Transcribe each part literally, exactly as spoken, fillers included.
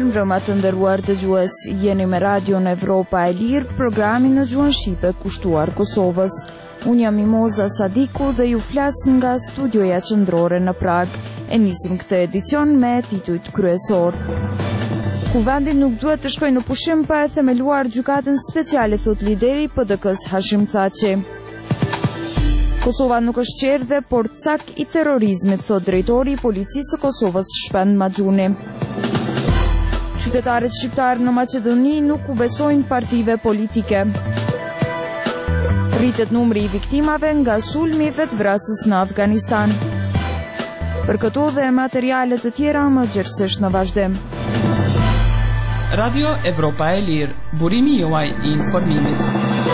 mbrëma të nderuar dëgjues, jeni me Radio në Evropa e Lirë, programin në gjuhën shqipe kushtuar Kosovës. Unë jam Mimoza Sadiku dhe ju flas nga studioja qendrore në Prag. E nisim këtë edicion me titujt kryesor. Kuvendi nuk duhet të shkojë në pushim pa e themeluar gjykatën speciale, thot lideri P D K-s Hashim Thaçi. Kosova nuk është qerdhe, por cak i terrorizmit, thot drejtori i policisë së Kosovës Shpend Maxhuni. Qytetarët shqiptarë në Maqedoni nuk u besojnë partive politike. Rritet numri i viktimave nga sulmi vetvrasës në Afganistan. Për këto dhe materiale të tjera më gjerësisht në vazhdim. Radio Evropa e Lirë, burimi juaj i informimit.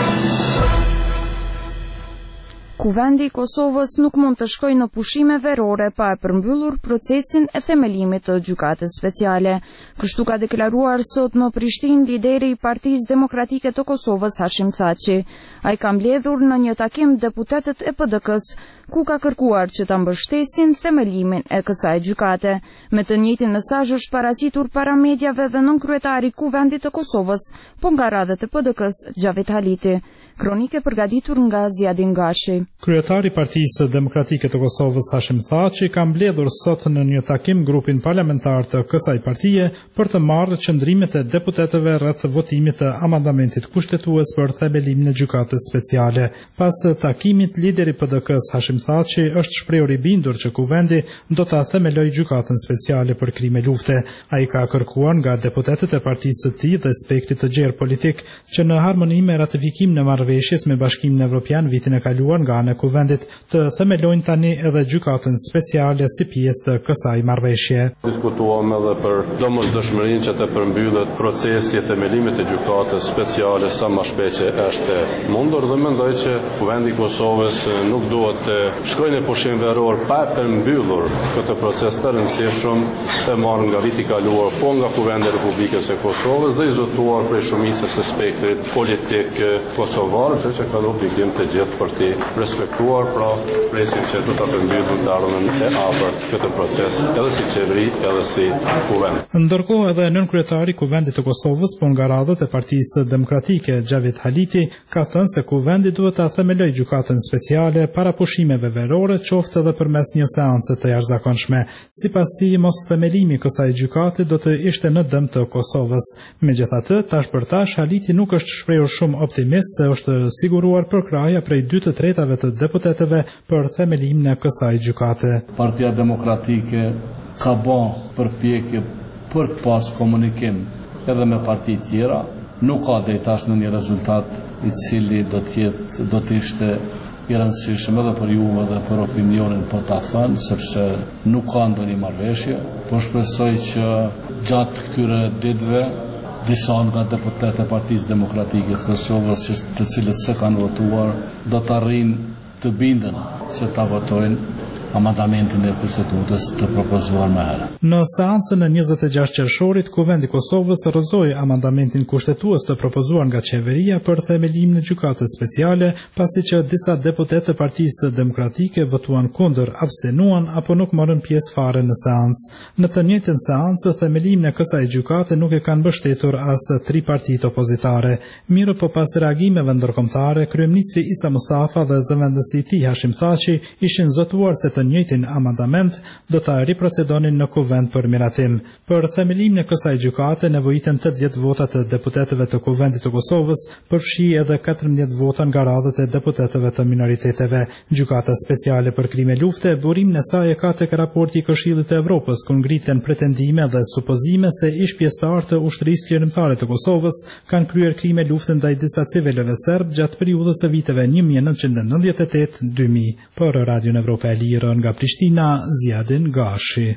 Kuvendi i Kosovës nuk mund të shkojë në pushime verore pa e përmbyllur procesin e themelimit të gjykatës speciale. Kështu ka deklaruar sot në Prishtinë lideri i Partisë Demokratike të Kosovës Hashim Thaçi. Ai ka mbledhur në një takim deputetët e P D K-s, ku ka kërkuar që ta mbështesin themelimin e kësaj gjykate. Me të njëjtin mesazh është paraqitur para mediave dhe nënkryetari i Kuvendit të Kosovës, po nga radhët e P D K-s Xhavit Haliti. Kronike përgatitur nga Zjadin Gashi. Kryetari i Partisë Demokratike të Kosovës Hashim Thaçi ka mbledhur sot në një takim grupin parlamentar të kësaj partie për të marrë qëndrimet e deputetëve rreth votimit të amandamentit kushtetues për themelimin e gjykatës speciale. Pas takimit, lideri i P D K-s Hashim Thaçi është shprehur i bindur që kuvendi do ta themelojë gjykatën speciale për krime lufte. Ai ka kërkuar nga deputetët e partisë së tij dhe spektrit të gjerë politik që në harmoni me ratifikimin e marrëveshjes me Bashkimin Evropian vitin e kaluar nga ana e kuvendit të themelojnë tani edhe gjykatën speciale si pjesë të kësaj marrëveshje. Diskutuam edhe për domosdoshmërinë që të përmbyllet procesi i themelimit të gjykatës speciale sa më shpejt është mundur dhe mendoj që kuvendi i Kosovës nuk duhet të shkojë në pushim veror pa përmbyllur këtë proces të rëndësishëm të marrë nga viti i kaluar, po nga kuvendi i Republikës së Kosovës dhe i zotuar prej shumicës së spektrit politik kosovar, që ka obligim të gjithë për të respektuar, pra presin që do ta përmbyllin të ardhmen e afërt këtë proces, edhe si qeveri, edhe si kuvend. Ndërkohë edhe nënkryetari i Kuvendit të Kosovës, po nga radhët e Partisë Demokratike Xhavit Haliti, ka thënë se kuvendi duhet ta themelojë gjykatën speciale para pushimeve verore, qoftë edhe përmes një seance të jashtëzakonshme. Sipas tij, mos themelimi i kësaj gjykate do të ishte në dëm të Kosovës. Megjithatë, tash për tash Haliti nuk është shprehur shumë optimist se është siguruar përkraja prej dy të tretave të deputetëve për themelimin e kësaj gjykate. Partia Demokratike ka bën përpjekje për të pas komunikim edhe me parti tjera, nuk ka deri tash në një rezultat i cili do të jetë do të ishte i rëndësishëm edhe për ju edhe për opinionin për ta thënë, sepse nuk ka ndonjë marrëveshje, po shpresoj që gjatë këtyre ditëve disa nga deputetët e Partisë Demokratike të Kosovës, të cilët se kanë votuar, do të arrijnë të bindën që ta votojnë amandamentin e kushtetutës të propozuar më herë. Në seancën e njëzet e gjashtë qershorit, Kuvendi i Kosovës rrëzoi amandamentin kushtetues të propozuar nga qeveria për themelimin e gjykatës speciale, pasi që disa deputetë të Partisë Demokratike votuan kundër, abstenuan apo nuk morën pjesë fare në seancë. Në të njëjtën seancë, themelimin e kësaj gjykate nuk e kanë mbështetur as tri partitë opozitare. Mirë po pas reagimeve ndërkombëtare, kryeministri Isa Mustafa dhe zëvendësi i tij Hashim Thaçi ishin zotuar se të njëjtin amandament do ta riprocedonin në kuvend për miratim. Për themelimin e kësaj gjykate nevojiten tetëdhjetë vota të deputetëve të Kuvendit të Kosovës, përfshi edhe katërmbëdhjetë vota nga radhët e deputetëve të minoriteteve. Gjykata speciale për krime lufte, burimin e saj e ka tek raporti i Këshillit të Evropës, ku ngriten pretendime dhe supozime se ish pjesëtar të ushtrisë qeverimtare të Kosovës kanë kryer krime lufte ndaj disa civilëve serb gjatë periudhës së viteve një mijë e nëntëqind e nëntëdhjetë e tetë deri në dy mijë. Për Radio Evropa e Lirë nga Prishtina, Zjadin Gashi.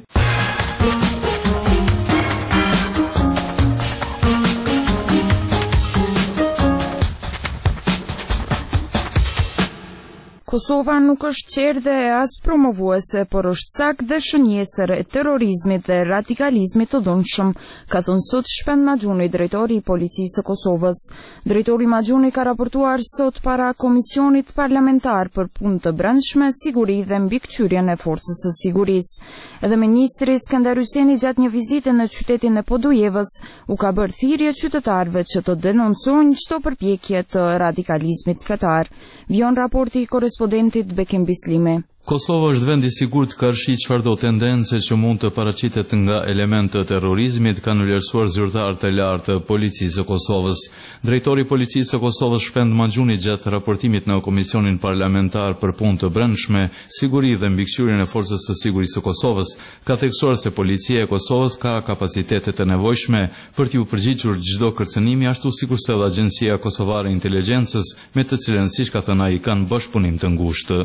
Kosova nuk është qerë dhe as promovuese, por është cak dhe shënjesër e terrorizmit dhe radikalizmit të dhunshëm, ka thënë sot Shpend Maxhuni, drejtori i Policisë së Kosovës. Drejtori Maxhuni ka raportuar sot para Komisionit Parlamentar për Punë të Brendshme, Siguri dhe mbikëqyrjen e forcës së sigurisë. Edhe ministri Skënder Hyjseni gjatë një vizite në qytetin e Podujevës u ka bërë thirrje qytetarëve që të denoncojnë çdo përpjekje të radikalizmit fetar. Vion raporti i korespondentit Bekim Bislimi. Kosova është vend i sigurt ka rshi çfarëdo tendence që mund të paraqitet nga elementë të terrorizmit, kanë vlerësuar zyrtarët e lartë të Policisë së Kosovës. Drejtori i Policisë së Kosovës Shpend Maxhuni gjatë raportimit në Komisionin Parlamentar për Punë të Brendshme, Siguri dhe mbikëqyrjen e Forcës së Sigurisë së Kosovës ka theksuar se Policia e Kosovës ka kapacitetet e nevojshme për t'u përgjigjur çdo kërcënimi, ashtu sikurse edhe Agjencia Kosovare e Inteligjencës, me të cilën siç ka thënë ai kanë bashkëpunim të ngushtë.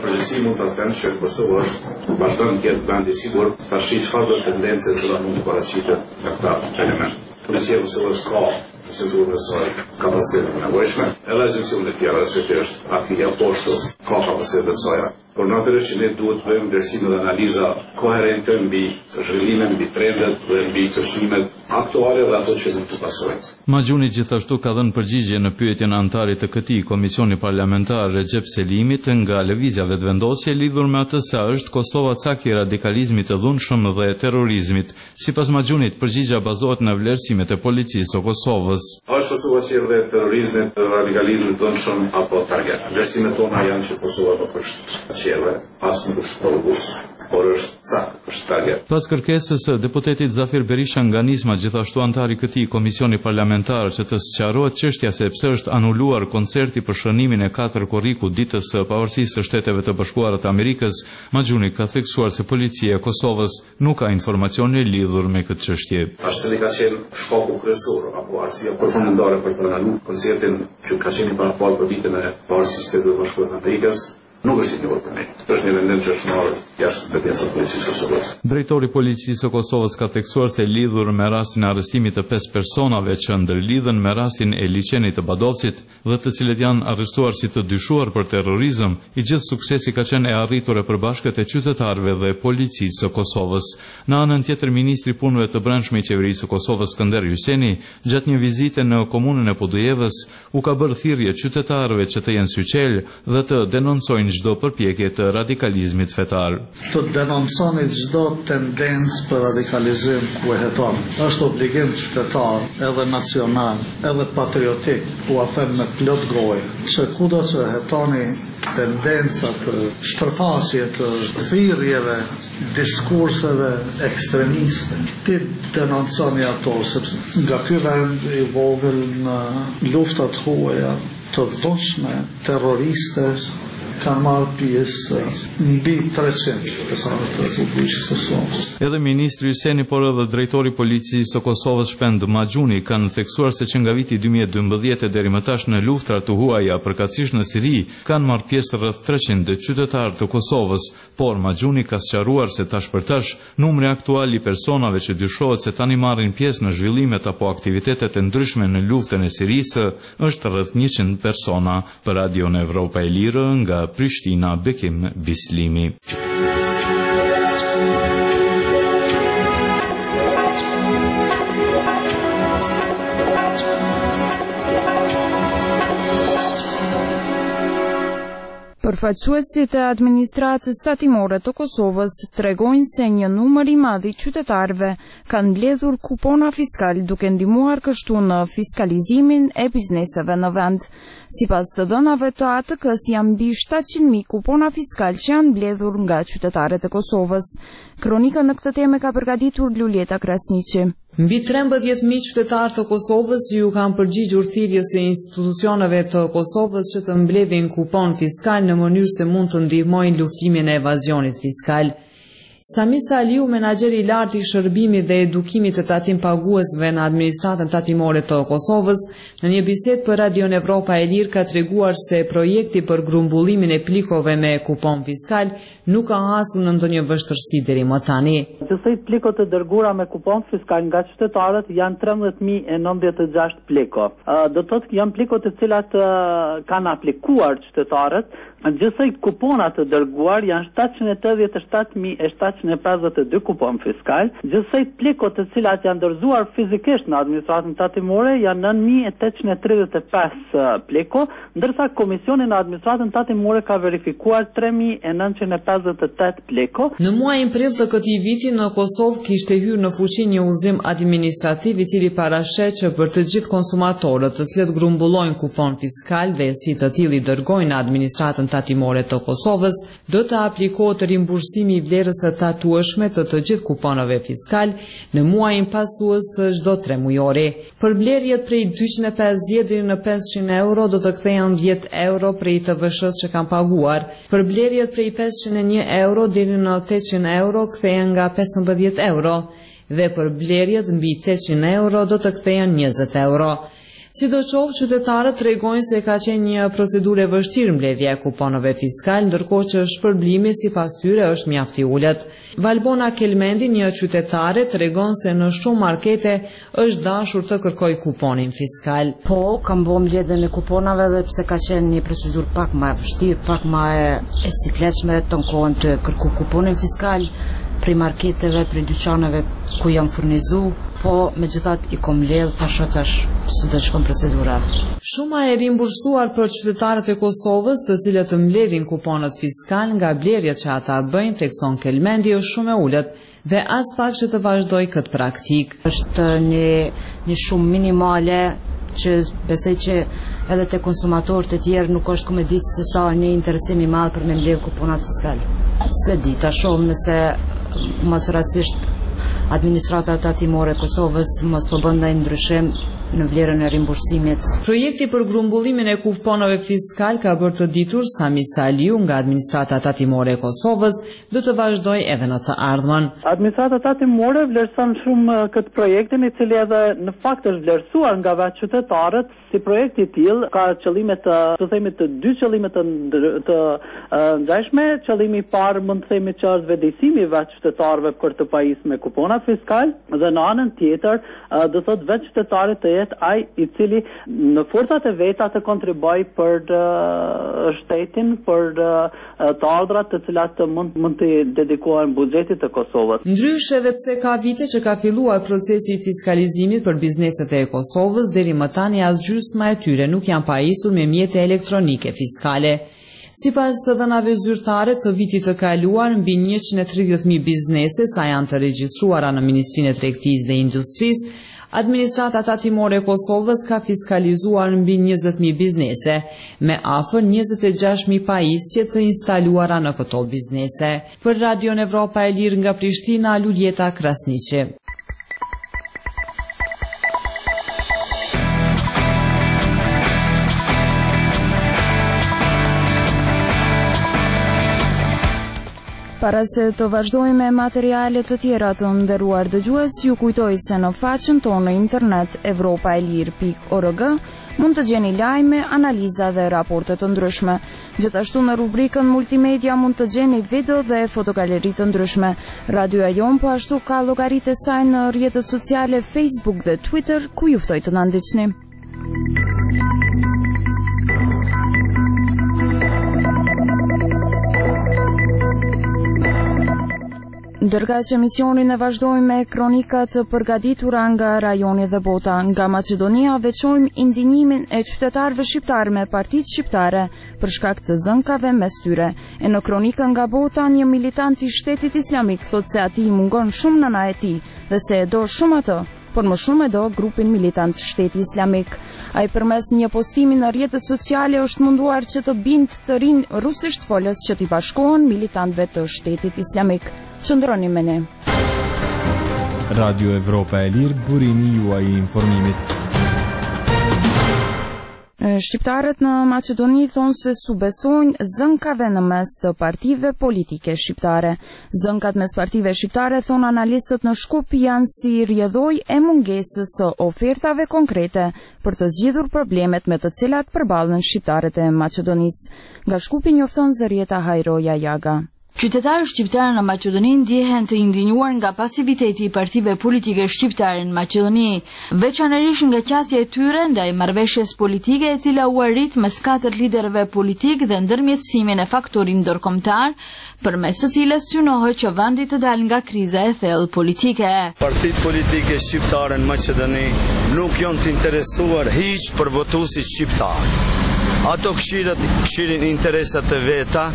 Që Kosova është vazhdon të jetë vend i sigurt, tash çfarë do tendence që mund të paraqitet nga këta element. Policia e Kosovës ka sigurisht e saj kapacitet e nevojshme, edhe agjencioni e tjera respektivisht aktive poshtë ka kapacitet e saj. Por natyrisht ne duhet të bëjmë vlerësime dhe analiza koherente mbi zhvillimin, mbi trendet dhe mbi kërcënimet aktuale dhe ato që mund të pasojnë. Maxhuni gjithashtu ka dhënë përgjigje në pyetjen e antarit të këtij komisioni parlamentar Recep Selimit nga lëvizja vetëvendosje lidhur me atë se është Kosova cak i radikalizmit të dhunshëm dhe terrorizmit. Sipas Maxhunit, përgjigja bazohet në vlerësimet e Policisë së Kosovës. Është Kosova qerë dhe terrorizmit, radikalizmit të dhunshëm apo target. Vlerësimet tona janë që Kosova nuk është qerë, as nuk është provus, por është cak, është target. Pas kërkesës së deputetit Zafir Berisha nga Nisma, gjithashtu antari i këtij komisioni parlamentar që të sqarohet çështja se pse është anuluar koncerti për shënimin e katër korriku ditës së pavarësisë së Shteteve të Bashkuara të Amerikës, Maxhuni ka theksuar se Policia e Kosovës nuk ka informacione lidhur me këtë çështje. Ashtu ka qenë shkaku kryesor apo arsyeja përfundimtare për të ndaluar koncertin që ka qenë para fal për ditën e pavarësisë së Shteteve të Bashkuara të Amerikës. Nuk është një vërtet. Është një vendim që është marrë jashtë kompetencës së Policisë së Kosovës. Drejtori i Policisë së Kosovës ka theksuar se lidhur me rastin e arrestimit të pesë personave që ndërlidhen me rastin e liçenit të Badovcit dhe të cilët janë arrestuar si të dyshuar për terrorizëm, i gjithë suksesi ka qenë e arritur e përbashkët e qytetarëve dhe Policisë së Kosovës. Në anën tjetër, ministri i Punëve të Brendshme i Qeverisë së Kosovës Skënder Hyjseni, gjatë një vizite në komunën e Podujevës, u ka bërë thirrje qytetarëve që të jenë syqel dhe të denoncojnë çdo përpjekje të radikalizmit fetar. Të denonconi çdo tendencë për radikalizim ku e heton. Është obligim qytetar, edhe nacional, edhe patriotik, u a them me plot gojë, se kudo që hetoni tendenca të shpërfaqje të thirrjeve, diskurseve ekstremiste, ti denonconi ato, sepse nga ky vend i vogël në luftat huaja të dhunshme terroriste kanë marrë pjesë mbi treqind personat të Republikës së Kosovës. Edhe ministri Hyjseni, por edhe drejtori i Policisë së Kosovës Shpend Maxhuni kanë theksuar se që nga viti dy mijë e dymbëdhjetë deri më tash në luftrat të huaja përkatësisht në Siri kanë marrë pjesë rreth treqind qytetarë të Kosovës, por Maxhuni ka sqaruar se tash për tash numri aktual i personave që dyshohet se tani marrin pjesë në zhvillimet apo aktivitetet e ndryshme në luftën e Sirisë është rreth njëqind persona. Për Radion Evropa e Lirë nga Prishtina, Bekim Bislimi. Përfaqësuesit e administratës tatimore të Kosovës tregojnë se një numër i madh i qytetarëve kanë mbledhur kupona fiskal duke ndihmuar kështu në fiskalizimin e bizneseve në vend. Sipas të dhënave të A T K-s janë mbi shtatëqind mijë kupona fiskal që janë mbledhur nga qytetarët e Kosovës. Kronika në këtë temë ka përgatitur Luljeta Krasniqi. Mbi trembëdhjetë mijë qytetarë të Kosovës ju kanë përgjigjur thirrjes së institucioneve të Kosovës që të mbledhin kupon fiskal në mënyrë se mund të ndihmojnë luftimin e evazionit fiskal. Sami Saliu, menaxheri i lartë i shërbimit dhe edukimit të tatim paguesve në administratën tatimore të Kosovës, në një bisedë për Radion Evropa e Lirë ka treguar se projekti për grumbullimin e plikove me kupon fiskal nuk ka hasur në ndonjë vështirësi deri më tani. Gjithsej plikot të dërguara me kupon fiskal nga qytetarët janë trembëdhjetë mijë e nëntëdhjetë e gjashtë pliko. Do të thotë janë plikot të cilat kanë aplikuar qytetarët. Gjithsej kuponat të dërguar janë shtatëqind e tetëdhjetë e shtatë mijë e shtatëqind e pesëdhjetë e dy kupon fiskal. Gjithsej plikot të cilat janë dorëzuar fizikisht në administratën tatimore janë nëntë mijë e tetëqind e tridhjetë e pesë pliko, ndërsa komisioni në administratën tatimore ka verifikuar tre mijë e nëntëqind e pesëdhjetë e tetë pliko. Në muajin prill të këtij viti në Kosovë kishte hyrë në fuqi një udhëzim administrativ i cili parashet që për të gjithë konsumatorët të cilët grumbullojnë kupon fiskal dhe si të tillë i dërgojnë në administratën tatimore të Kosovës, do të aplikohet rimbursimi i vlerës së tatueshme të të gjithë kuponave fiskal në muajin pasues të çdo tre mujori. Për blerjet prej dyqind e pesëdhjetë deri në pesëqind euro do të kthehen dhjetë euro prej T V S-s që kanë paguar. Për blerjet prej pesëqind e një euro deri në tetëqind euro kthehen nga pesëmbëdhjetë euro dhe për blerjet mbi tetëqind euro do të kthehen njëzet euro. Sidoqoftë, qytetarët tregojnë se ka qenë një procedurë e vështirë mbledhja e kuponave fiskal, ndërkohë që shpërblimi sipas tyre është mjaft i ulët. Valbona Kelmendi, një qytetare, tregon se në shumë markete është dashur të kërkojë kuponin fiskal. Po, kam bërë mbledhjen e kuponave dhe pse ka qenë një procedurë pak më e vështirë, pak më e sikletshme të kohën të kërkoj kuponin fiskal prej marketeve, prej dyqaneve ku jam furnizu, po me gjithat i kom ledh tash tash si do të shkon procedura. Shuma e rimbursuar për qytetarët e Kosovës, të cilët mbledhin kuponat fiskal nga blerjet që ata bëjnë, thekson Kelmendi, është shumë e ulët dhe as pak që të vazhdoj këtë praktik. Është një një shumë minimale që besoj që edhe te konsumatorët e tjerë nuk është ku me ditë se sa një interesim i madh për me mbledh kuponat fiskal. Se di ta shoh nëse mos rastisht administrata tatimore e Kosovës mos po bën ndonjë ndryshim në vlerën e rimbursimit. Projekti për grumbullimin e kuponave fiskal ka bërë të ditur Sami Saliu nga administrata tatimore e Kosovës do të vazhdojë edhe në të ardhmen. Administrata tatimore vlerëson shumë këtë projektin, i cili edhe në fakt është vlerësuar nga vetë qytetarët si projekt i tillë, ka qëllime të, të themi të dy qëllime të, të ngjashme. Qëllimi i parë mund të themi që është vetëdijsimi i vetë qytetarëve për të pajisur me kuponat fiskal, dhe në anën tjetër do të thotë vetë qytetarit të jetë ai i cili në forcat e veta të kontribuojë për uh, shtetin, për uh, të ardhurat të cilat mund mund të dedikohen buxhetit të Kosovës. Ndryshe edhe pse ka vite që ka filluar procesi i fiskalizimit për bizneset e Kosovës, deri më tani as gjysma e tyre nuk janë pajisur me mjete elektronike fiskale. Sipas të dhënave zyrtare të vitit të kaluar, mbi njëqind e tridhjetë mijë biznese sa janë të regjistruara në Ministrinë e Tregtisë dhe Industrisë, administrata tatimore e Kosovës ka fiskalizuar mbi njëzet mijë biznese, me afër njëzet e gjashtë mijë pajisje të instaluara në këto biznese. Për Radion Evropa e Lirë nga Prishtina, Luljeta Krasniqi. Para se të vazhdojmë me materialet të tjera të nderuar dëgjues, ju kujtoj se në faqen tonë në internet evropaelir pikë org mund të gjeni lajme, analiza dhe raporte të ndryshme. Gjithashtu në rubrikën multimedia mund të gjeni video dhe fotogaleri të ndryshme. Radioja jon po ashtu ka llogaritë e saj në rrjetet sociale Facebook dhe Twitter, ku ju ftoj të na ndiqni. Ndërka që emisionin e vazhdojmë me kronikat të përgatitura nga rajoni dhe bota. Nga Maqedonia veçojmë indinjimin e qytetarëve shqiptar me partitë shqiptare për shkak të zënkave mes tyre. E në kronikën nga bota, një militant i Shtetit Islamik thot se atij mungon shumë nëna e tij dhe se e do shumë atë, por më shumë e do grupin militant Shteti Islamik. Ai përmes një postimi në rrjetet sociale është munduar që të bindë të rinj rusisht folës që t'i bashkohen militantëve të Shtetit Islamik. Qëndroni me ne. Radio Evropa e Lirë, burimi juaj i informimit. Shqiptarët në Maqedoni thonë se su besojnë zënkave në mes të partive politike shqiptare. Zënkat mes partive shqiptare, thonë analistët në Shkup, janë si rjedhoj e mungesës së ofertave konkrete për të zgjidhur problemet me të cilat përballen shqiptarët e Maqedonisë. Nga Shkupi njofton Zërieta Hajroja Jaga. Qytetarët shqiptarë në Maqedoni ndjehen të indinjuar nga pasiviteti i partive politike shqiptare në Maqedoni, veçanërisht nga qasja e tyre ndaj marrëveshjes politike e cila u arrit mes katër liderëve politik dhe ndërmjetësimin e faktorit ndërkombëtar, përmes së cilës synohet që vendi të dalë nga kriza e thellë politike. Partitë politike shqiptare në Maqedoni nuk janë të interesuar hiç për votuesit shqiptar. Ato këshirin interesat e veta,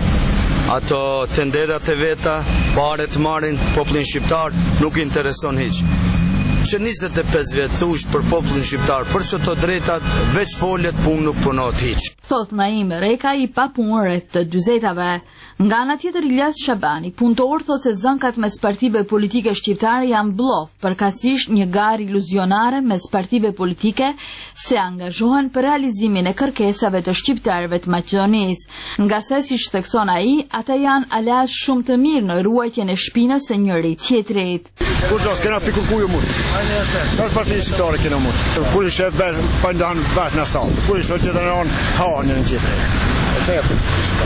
ato tenderat e veta, paret marrin popullin shqiptar, nuk intereson hiç. Që njëzet e pesë vjetë thush për popullin shqiptar, për që të drejtat, veç foljet punë nuk punot hiç. Thot Naim Reka i papunë rreth të dyzetave. Nga ana tjetër Ilyas Shabani, punëtor, thot se zënkat mes partive politike shqiptare janë blof, përkatësisht një garë iluzionare mes partive politike se angazhohen për realizimin e kërkesave të shqiptarëve të Maqedonisë. Nga se si thekson ai, ata janë aleat shumë të mirë në ruajtjen e shpinës së njëri tjetrit. Kur jos kena pikë ju mund. Kas partia shqiptare kena mund. Kur i shef bash pa ndan bash na sall. Kur i shoh që dënon ha në tjetër. E çfarë?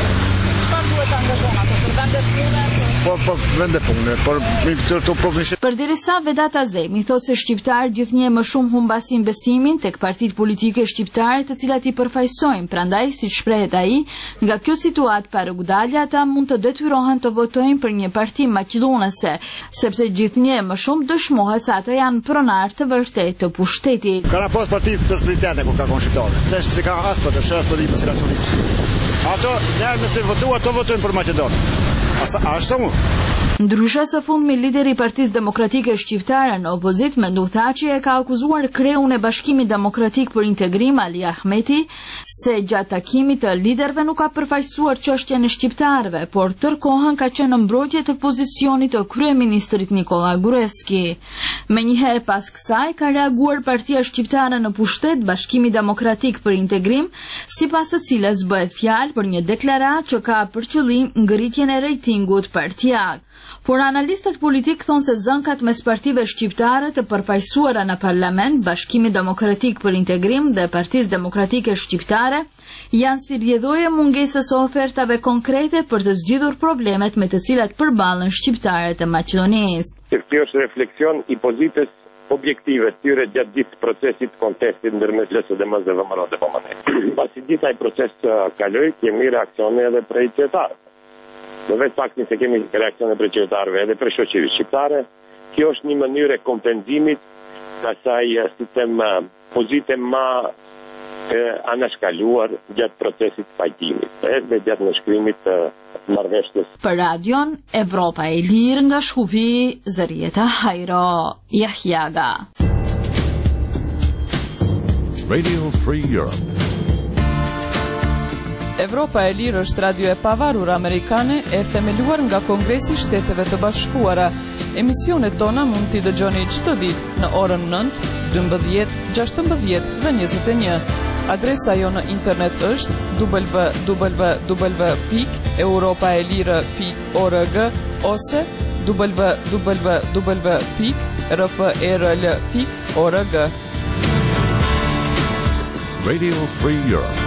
Duhet të angazhon ato për vendet pune? Po, po, vende pune, por të të profesionalisht. Përderisa Vedat Azemi thotë se shqiptarët gjithnjë më shumë humbasin besimin tek partitë politike shqiptare të cilat i përfaqësojnë, prandaj siç shprehet ai, nga kjo situatë pa rrugdalje ata mund të detyrohen të votojnë për një parti maqedonese, sepse gjithnjë më shumë dëshmohet se ato janë pronar të vërtetë të pushtetit. Kanë pas parti të spritane kur ka qenë shqiptarë. Çfarë ka as për të shas për të nacionalistë. Ato njerëz nëse votuan, ato votojnë për Maqedonë. Asa ashtu mu? Ndryshe së fundmi, lideri i Partisë Demokratike Shqiptare në opozit Mendu Thaçi e ka akuzuar kreun e Bashkimit Demokratik për Integrim Ali Ahmeti se gjatë takimit të liderëve nuk ka përfaqësuar çështjen e shqiptarëve, por tërkohën ka qenë në mbrojtje të pozicionit të kryeministrit Nikola Gruevski. Menjëherë pas kësaj ka reaguar Partia Shqiptare në pushtet Bashkimi Demokratik për Integrim, sipas së cilës bëhet fjalë për një deklaratë që ka për qëllim ngritjen e rejtingut partijak. Por analistët politik thonë se zënkat mes partive shqiptare të përfaqësuara në parlament, Bashkimi Demokratik për Integrim dhe Partisë Demokratike Shqiptare janë si rrjedhoje mungesës së ofertave konkrete për të zgjidhur problemet me të cilat përballen shqiptarët e Maqedonisë. Kjo është refleksion i pozitës objektive të tyre gjatë gjithë procesit kontestit ndërmes L S D M-s dhe V M R-s dhe P M N-s. Pasi gjithë ai proces kaloi, kemi reaksione edhe prej qytetarëve. Në vetë faktin se kemi reaksione prej qytetarëve edhe prej shoqërisë shqiptare, kjo është një mënyrë e kompenzimit të asaj sistem pozite më anashkaluar gjatë procesit pajtimit edhe gjatë nënshkrimit të marrëveshjes. Për Radion Evropa e Lirë nga Shkupi, Zërieta Hajro Jahjaga. Radio Free Europe. Evropa e Lirë është radio e pavarur amerikane e themeluar nga Kongresi i Shteteve të Bashkuara. Emisionet tona mund t'i dëgjoni çdo ditë në orën nëntë, dymbëdhjetë, gjashtëmbëdhjetë dhe njëzet e një. Adresa jo në internet është w w w pikë europaelire pikë org ose w w w pikë r f e r l pikë org. Radio Free Europe.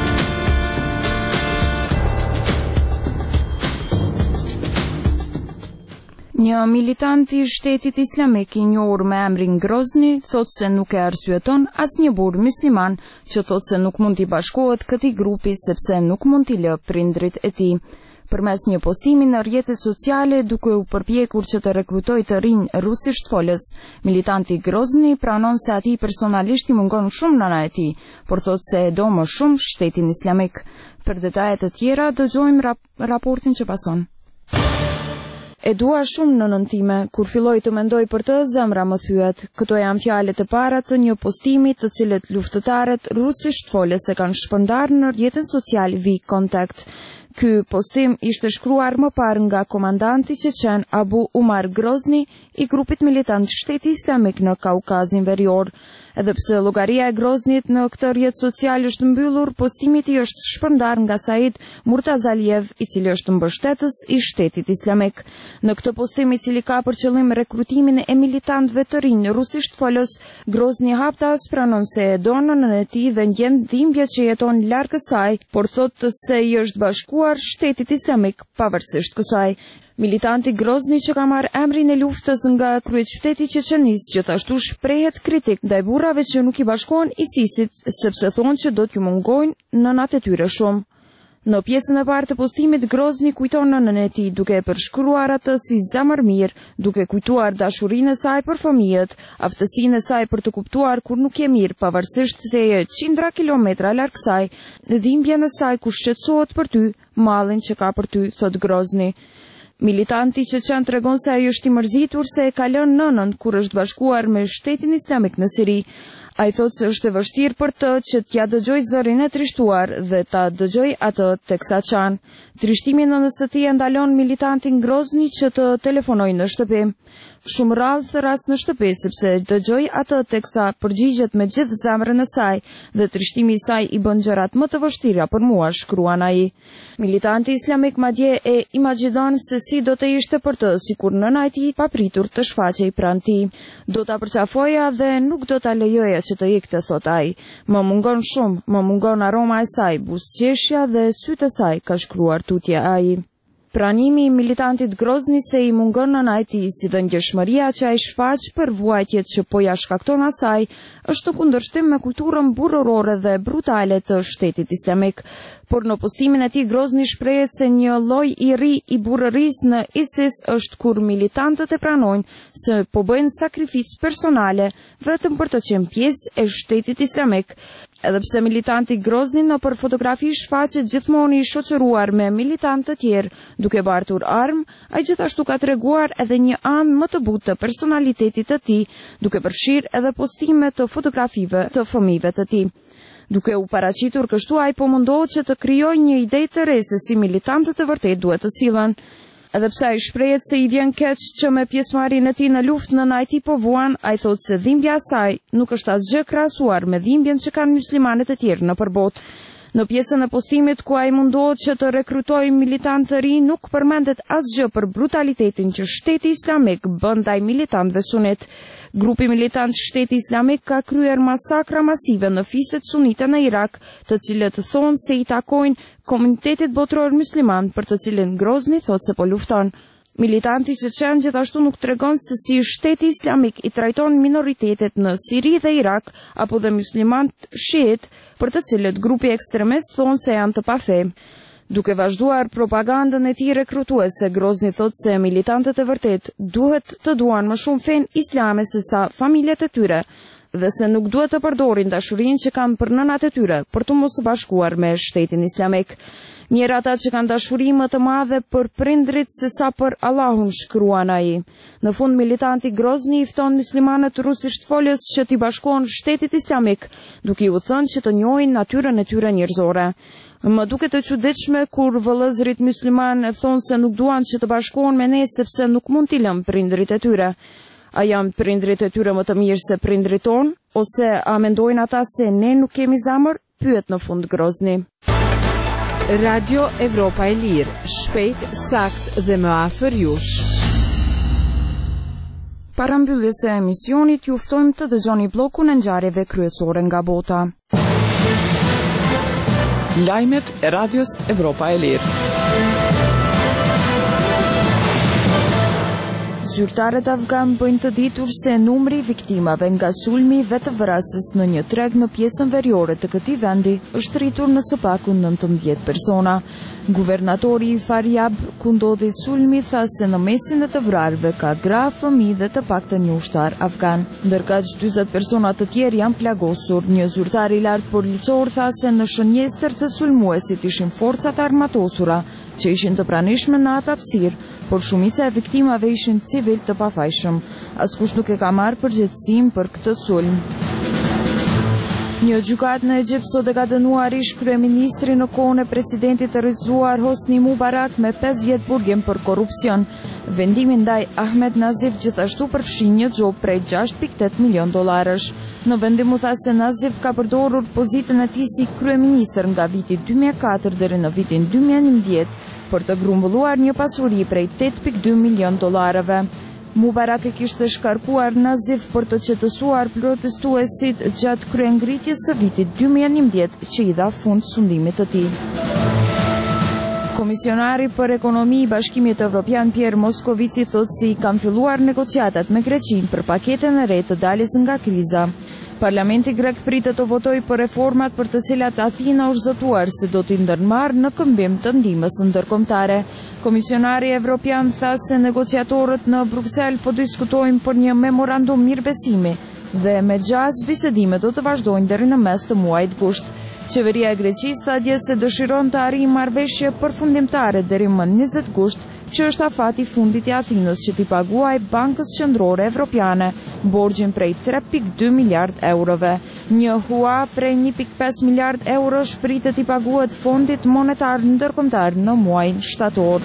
Një militant i Shtetit Islamik i njohur me emrin Grozni thot se nuk e arsyeton asnjë burr musliman që thot se nuk mund t'i bashkohet këtij grupi sepse nuk mund t'i lë prindrit e tij. Përmes një postimi në rrjetet sociale duke u përpjekur që të rekrutojë të rinj rusisht folës, militanti Grozni pranon se atij personalisht i mungon shumë nëna e tij, por thot se e do më shumë Shtetin Islamik. Për detajet të tjera dëgjojmë rap raportin që pason. E dua shumë nënën time, kur filloj të mendoj për të, zemra më thyet. Këto janë fjalët e para të një postimi të cilët luftëtarët rusisht folës e kanë shpërndar në rrjetin social V-Contact. Ky postim ishte shkruar më parë nga komandanti qeqen Abu Umar Grozni i grupit militant Shteti Islamik në Kaukazin Verior. Edhe pse llogaria e Groznit në këtë rrjet social është mbyllur, postimi i tij është shpërndar nga Said Murtazaliev, i cili është mbështetës i Shtetit Islamik. Në këtë postim, i cili ka për qëllim rekrutimin e militantëve të rinj rusisht folës, Grozni haptas pranon se e don nënën e tij dhe ndjen dhimbje që jeton larg kësaj, por thotë se i është bashkuar Shtetit Islamik pavarësisht kësaj. Militanti Grozni, që ka marrë emrin e luftës nga kryeqyteti i Çeçenisë, gjithashtu shprehet kritik ndaj burrave që nuk i bashkohen ISIS-it, sepse thonë që do t'ju mungojnë nënat e tyre shumë. Në pjesën e parë të postimit, Grozni kujton nënën e tij, duke e përshkruar atë si zemër mirë, duke kujtuar dashurinë e saj për fëmijët, aftësinë e saj për të kuptuar kur nuk je mirë, pavarësisht se je qindra kilometra larg saj, dhimbjen e saj kur shqetësohet për ty, mallin që ka për ty, thot Grozni. Militanti që qenë tregon se ai është i mërzitur se e ka lënë nënën kur është bashkuar me Shtetin Islamik në Siri. Ai thotë se është e vështirë për të që t'ja dëgjoj zërin e trishtuar dhe ta dëgjoj atë teksa qan. Trishtimi në nënës së tij e ndalon militantin Grozni që të telefonojë në shtëpi. Shumë rrallë thëras në shtëpi, sepse dëgjoj atë teksa përgjigjet me gjithë zemrën e saj dhe trishtimi i saj i bën gjërat më të vështira për mua, shkruan ai. Militanti islamik madje e imagjidon se si do të ishte për të, sikur nëna e tij papritur të shfaqej pranë tij. Do ta përqafoja dhe nuk do ta lejoja që të ikte, thot ai. Më mungon shumë, më mungon aroma e saj, buzëqeshja dhe sytë e saj, ka shkruar tutje ai. Pranimi i militantit Grozni se i mungon nëna e tij, si dhe ngjeshmëria që ai shfaq për vuajtjet që po ja shkakton asaj, është në kundërshtim me kulturën burrorore dhe brutale të Shtetit Islamik. Por në postimin e tij Grozni shprehet se një lloj i ri i burrërisë në ISIS është kur militantët e pranojnë se po bëjnë sakrificë personale vetëm për të qenë pjesë e Shtetit Islamik. Edhe pse militanti Grozni në për fotografi shfaqet gjithmonë i shoqëruar me militantë të tjerë, duke bartur armë, ai gjithashtu ka treguar edhe një anë më të butë të personalitetit të tij, duke përfshirë edhe postime të fotografive të fëmijëve të tij. Duke u paraqitur kështu, ai po mundohet që të krijojë një ide të re se si militantët e vërtet duhet të sillen. Edhe pse ai shprehet se i vjen keq që me pjesëmarrjen e tij në luftë nëna e tij po vuan, ai thotë se dhimbja e saj nuk është asgjë krahasuar me dhimbjen që kanë muslimanët e tjerë nëpër botë. Në pjesën e postimit ku ai mundohet që të rekrutojë militantë të rinj, nuk përmendet asgjë për brutalitetin që Shteti Islamik bën ndaj militantëve sunet. Grupi militant Shteti Islamik ka kryer masakra masive në fiset sunite në Irak, të cilët thonë se i takojnë komunitetit botëror musliman, për të cilin Grozni thotë se po lufton. Militanti që qenë gjithashtu nuk tregon se si Shteti Islamik i trajton minoritetet në Siri dhe Irak, apo dhe muslimant shiit, për të cilët grupi ekstremist thonë se janë të pafe. Duke vazhduar propagandën e tij rekrutuese, Grozni thotë se militantët e vërtet duhet të duan më shumë fen islame se sa familjet e tyre, dhe se nuk duhet të përdorin dashurinë që kanë për nënat e tyre për të mos bashkuar me Shtetin Islamik. Njëra ata që kanë dashuri më të madhe për prindrit se sa për Allahun, shkruan ai. Në fund, militanti Grozni i fton muslimanët rusisht folës që t'i bashkohen Shtetit Islamik, duke u thënë që të njohin natyrën e tyre njerëzore. Më duket e çuditshme kur vëllezërit musliman e thonë se nuk duan që të bashkohen me ne sepse nuk mund t'i lëm prindrit e tyre. A janë prindrit e tyre më të mirë se prindrit tonë, ose a mendojnë ata se ne nuk kemi zemër? Pyet në fund Grozni. Radio Evropa e Lirë, shpejt, sakt dhe më afër jush. Para mbylljes së emisionit, ju ftojmë të dëgjoni bllokun e ngjarjeve kryesore nga bota. Lajmet e Radios Evropa e Lirë. Zyrtarët afgan bëjnë të ditur se numri viktimave nga sulmi vetëvrasës në një treg në pjesën veriore të këtij vendi është rritur në së paku nëntëmbëdhjetë persona. Guvernatori i Faryab, ku ndodhi sulmi, tha se në mesin e të vrarëve ka gra, fëmijë dhe të paktën një ushtar afgan, ndërkaq dyzet persona të tjerë janë plagosur. Një zyrtar i lartë policor tha se në shënjestër të sulmuesit ishin forcat armatosura që ishin të pranishme në atë hapësirë, por shumica e viktimave ishin civil të pafajshëm. Askush nuk e ka marrë përgjegjësinë për këtë sulm. Një gjykat në Egjipt sot e ka dënuar ish kryeministri në kohën e presidentit të rrëzuar Hosni Mubarak me pesë vjet burgim për korrupsion. Vendimi ndaj Ahmed Nazif gjithashtu përfshin një gjop prej gjashtë pikë tetë milion dollarësh. Në vendim u tha se Nazif ka përdorur pozitën e tij si kryeministër nga viti dy mijë e katër deri në vitin dy mijë e njëmbëdhjetë për të grumbulluar një pasuri prej tetë pikë dy milion dollarëve. Mubarak e kishte shkarkuar Nazif për të qetësuar protestuesit gjatë kryengritjes së vitit dy mijë e njëmbëdhjetë që i dha fund sundimit të tij. Komisionari për ekonomi i Bashkimit Evropian Pierre Moscovici thotë se kanë filluar negociatat me Greqinë për paketën e re të daljes nga kriza. Parlamenti grek pritet të votojë për reformat për të cilat Athina është zëtuar se do t'i ndërmarrë në këmbim të ndihmës ndërkombëtare. Komisionari Evropian tha se negociatorët në Bruksel po diskutojnë për një memorandum mirëbesimi dhe me gjaz bisedimet do të vazhdojnë deri në mes të muajit gusht. Qeveria e Greqisë tha dje se dëshiron të arrijë marrëveshje përfundimtare deri më njëzet gusht, që është afati fundit i Athinës që t'i paguaj Bankës Qendrore Evropiane borxhin prej tre pikë dy miliard eurove. Një hua prej një pikë pesë miliard eurosh pritet t'i paguhet Fondit Monetar Ndërkombëtar në muajin shtator.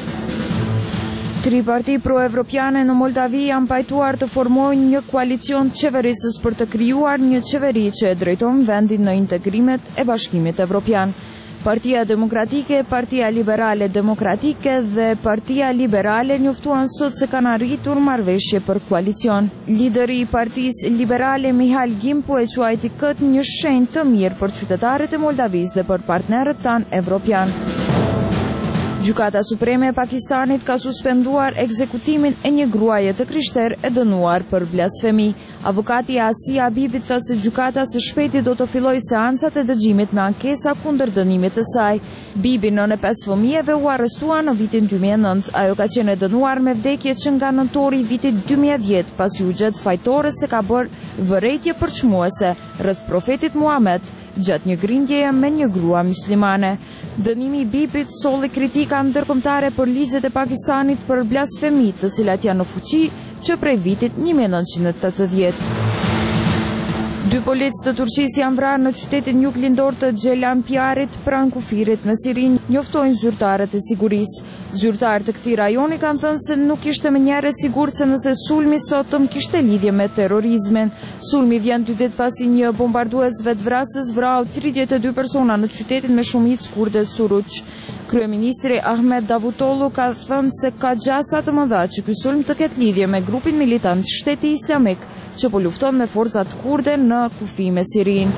Tri parti pro-evropiane në Moldavi janë pajtuar të formojnë një koalicion qeverisës për të krijuar një qeveri që e drejton vendin në integrimet e Bashkimit Evropian. Partia Demokratike, Partia Liberale Demokratike dhe Partia Liberale njoftuan sot se kanë arritur marrëveshje për koalicion. Lideri i Partisë Liberale Mihail Gimpu e quajti këtë një shenjë të mirë për qytetarët e Moldavisë dhe për partnerët tanë evropian. Gjykata Supreme e Pakistanit ka suspenduar ekzekutimin e një gruaje të krishterë e dënuar për blasfemi. Avokati Asia Bibit tha se gjykata së shpejti do të fillojë seancat e dëgjimit me ankesa kundër dënimit të saj. Bibi, nën e pesë fëmijëve, u arrestua në vitin dy mijë e nëntë. Ajo ka qenë e dënuar me vdekje që nga nëntori i vitit dy mijë e dhjetë, pasi u gjet fajtore se ka bërë vërejtje përçmuese rreth profetit Muhammed gjatë një grindjeje me një grua muslimane. Dënimi i Bibit solli kritika ndërkombëtare për ligjet e Pakistanit për blasfemi, të cilat janë në fuqi që prej vitit një mijë e nëntëqind e tetëdhjetë. Dy policë të Turqisë janë vrarë në qytetin jug lindor të Xhelampiarit pranë kufirit në Sirin, njoftojnë zyrtarët e sigurisë. Zyrtarët e këtij rajoni kanë thënë se nuk ishte menjëherë sigurt se nëse sulmi sotëm kishte lidhje me terrorizmin. Sulmi vjen dy ditë pasi një bombardues vetvrasës vrau tridhjetë e dy persona në qytetin me shumicë kurde Suruç. Kryeministri Ahmet Davutoglu ka thënë se ka gjasa të mëdha që ky sulm të ketë lidhje me grupin militant Shteti Islamik që po lufton me forcat kurde në kufi me Sirin.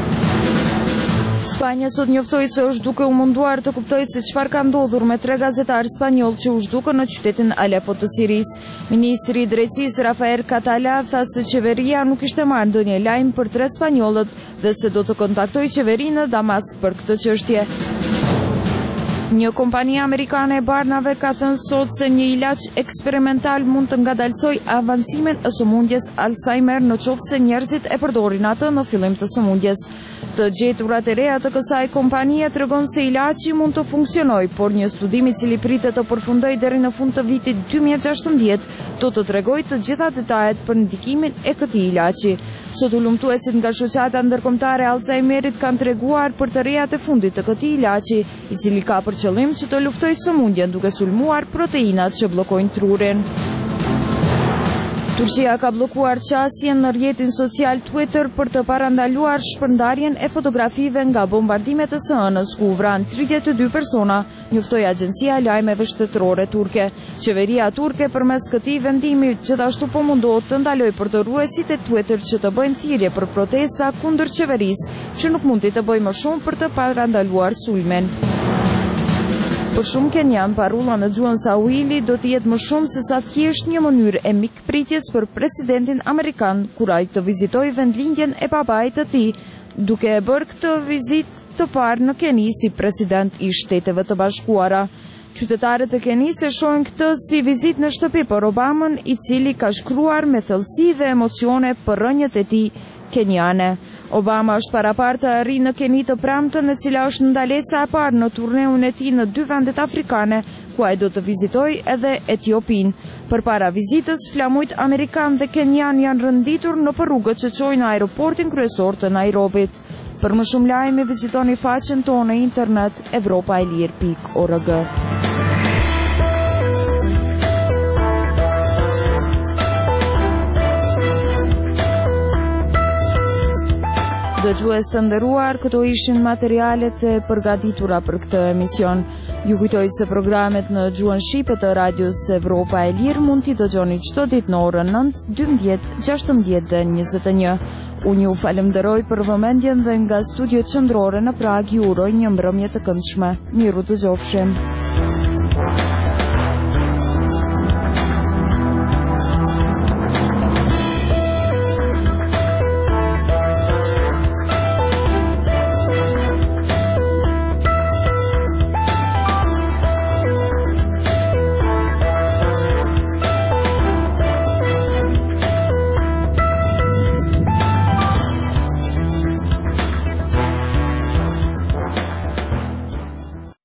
Spanja sot njoftoi se është duke u munduar të kuptojë se çfarë ka ndodhur me tre gazetarë spanjoll që u zhdukën në qytetin Aleppo të Sirisë. Ministri i Drejtësisë Rafael Catala tha se qeveria nuk ishte marrë ndonjë lajm për tre spanjollët dhe se do të kontaktojë qeverinë në Damask për këtë çështje. Një kompani amerikane e barnave ka thënë sot se një ilaç eksperimental mund të ngadalsoj avancimin e sëmundjes Alzheimer në qoftë se njerëzit e përdorin atë në fillim të sëmundjes. Të gjeturat e reja të kësaj kompanie tregon se ilaçi mund të funksionojë, por një studim i cili pritet të përfundojë deri në fund të vitit dy mijë e gjashtëdhjetë do të tregojë të gjitha detajet për ndikimin e këtij ilaçi. Sot ulëmtuesit nga shoqata ndërkombëtare e Alzheimerit kanë treguar për të rejat e fundit të këtij ilaçi, i cili ka për qëllim që të luftojë sëmundjen duke sulmuar proteinat që bllokojnë trurin. Turqia ka bllokuar qasjen në rrjetin social Twitter për të parandaluar shpërndarjen e fotografive nga bombardimet e S N-s ku u vran tridhjetë e dy persona, njoftoi agjencia e lajmeve shtetërore turke. Qeveria turke përmes këtij vendimi gjithashtu po mundohet të ndalojë përdorruesit e Twitter që të bëjnë thirrje për protesta kundër qeverisë, që nuk mundi të bëjë më shumë për të parandaluar sulmen. Për shumë kenjan, parulla në gjuhën Swahili do të jetë më shumë se sa thjesht një mënyrë e mikpritjes për presidentin amerikan kur ai të vizitojë vendlindjen e babait të tij, duke e bërë këtë vizitë të parë në Keni si president i Shteteve të Bashkuara. Qytetarët e Kenisë e shohin këtë si vizitë në shtëpi për Obamën, i cili ka shkruar me thellësi dhe emocione për rënjët e tij kenjane. Obama është parapar të arrijë në Keni të premtën, e cila është ndalesa e parë në turneun e tij në dy vendet afrikane, ku ai do të vizitojë edhe Etiopinë. Përpara vizitës, flamujt amerikan dhe kenyan janë rënditur në rrugët që çojnë në aeroportin kryesor të Nairobit. Për më shumë lajme, vizitoni faqen tonë në internet evropailir pikë org. Dëgjues të nderuar, këto ishin materialet e përgatitura për këtë emision. Ju kujtoj se programet në gjuhën shqipe të Radios Evropa e Lirë mund t'i dëgjoni çdo ditë në orën nëntë, dymbëdhjetë, gjashtëmbëdhjetë dhe njëzet e një. Unë ju falenderoj për vëmendjen dhe nga studiot qendrore në Prag ju uroj një mbrëmje të këndshme. Miru të gjofshim.